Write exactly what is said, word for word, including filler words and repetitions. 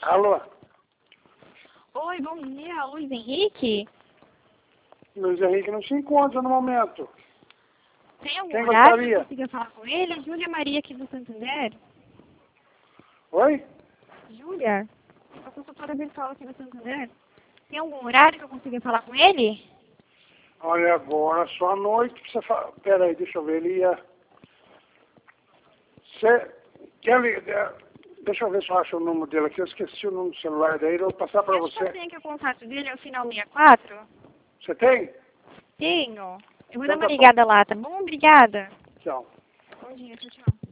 Alô? Oi, bom dia, Luiz Henrique. Luiz Henrique não se encontra no momento. Tem algum Quem horário que gostaria? eu consiga falar com ele? Júlia Maria aqui do Santander. Oi? Júlia, a consultora virtual aqui do Santander. Tem algum horário que eu consiga falar com ele? Olha, agora só à noite que você fala. Pera aí, deixa eu ver. Ele ia. Você. Quer ligar? Deixa eu ver se eu acho o número dele aqui. Eu esqueci o número do celular dele. Eu vou passar para Acho que eu você. tenho aqui o contato dele, é o final sessenta e quatro. Você tem? Tenho. Eu vou Então dar uma tá bom. ligada lá, tá bom? Obrigada. Tchau. Bom dia, tchau, tchau.